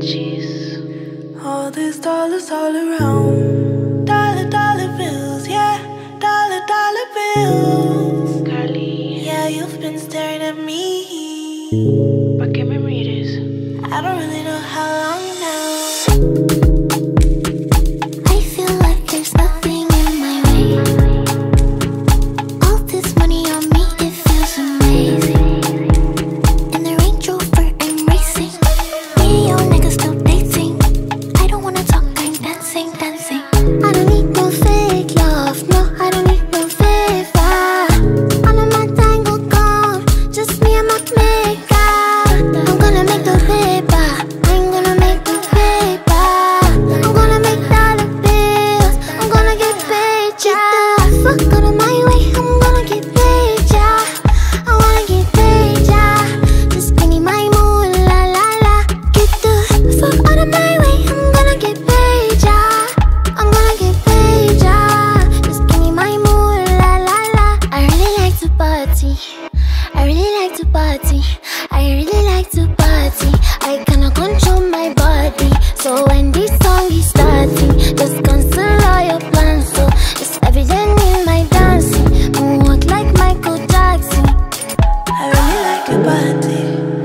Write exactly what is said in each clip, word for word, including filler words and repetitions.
cheese. All these dollars all around. Dollar, dollar bills, yeah. Dollar, dollar bills. Carly, Yeah, you've been staring at me. ¿pa' qué me mires? I don't really know how long now. I feel like there's nothing in my way. All this money on me, it feels amazing. In the Range Rover, I'm racing. Me and your nigga still dating. I don't wanna talk, I'm dancing, dancing. I don't need no fake love, no, I don't need no favor. All of my tango gone, just me and my makeup. I'm gonna make the paper, I'm gonna make the paper. I'm gonna make dollar bills, I'm gonna get paid, yeah. Fuck out of my way, I'm gonna get paid, yeah. I wanna get paid, yeah. Just give me my moolah, la la. Get the fuck out of my way, I'm gonna get paid, yeah. I'm gonna get paid, yeah. Just give me my moolah, la la. I really like to party, I really like to party, I really like to party. I cannot control my body, so when this song is starting, just cancel all your plans. So it's evident in my dancing, moonwalk like Michael Jackson. I really like your body.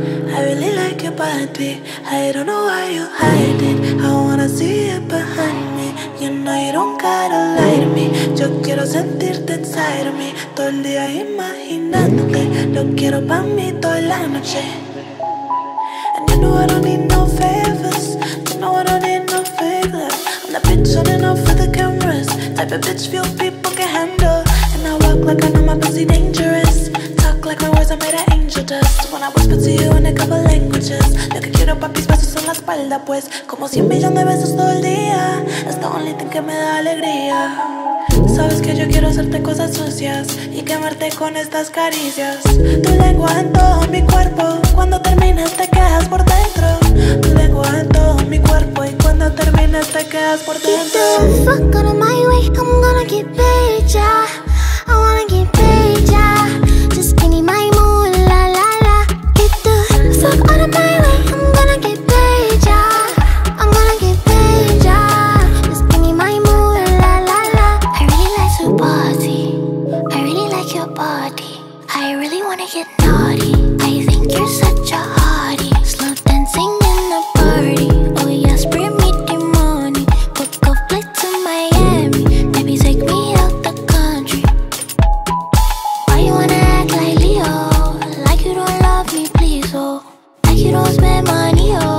I really like your body. I don't know why you hide it. I wanna see it behind me. You know you don't gotta lie to me. Yo quiero sentirte inside of me. Todo el día imaginándote. Lo quiero pa' mí toda la noche. And you know I don't need no favors. You know I don't need no favors. I'm the bitch on and off for the cameras. Type of bitch few people can handle. And I walk like I know my pussy dangerous. Talk like my words are made of angel dust. When I whisper to you in a couple languages. Lo que quiero papis besos en la espalda pues. Como cien millones de besos todo el día. Es the only thing que me da alegría. Sabes que yo quiero hacerte cosas sucias y quemarte con estas caricias. Tu lengua en todo mi cuerpo. Cuando termines te quedas por dentro. Tu lengua en todo mi cuerpo y cuando termines te quedas por Get dentro. the fuck out of my way, I'm gonna get paid, yeah. I wanna get paid, yeah. Just give me my moolah, la la. Get the fuck out of my way, I'm gonna get paid, yeah. I'm gonna get paid, yeah. Just give me my moolah, la la. I really like to party, I really like your body. I really wanna get naughty, I think you're such a hottie. Slow dancing in the party, oh yes, bring me the money. Book a flight to Miami, maybe take me out the country. Why you wanna act like Leo? Like you don't love me, please, oh. Like you don't spend money, oh.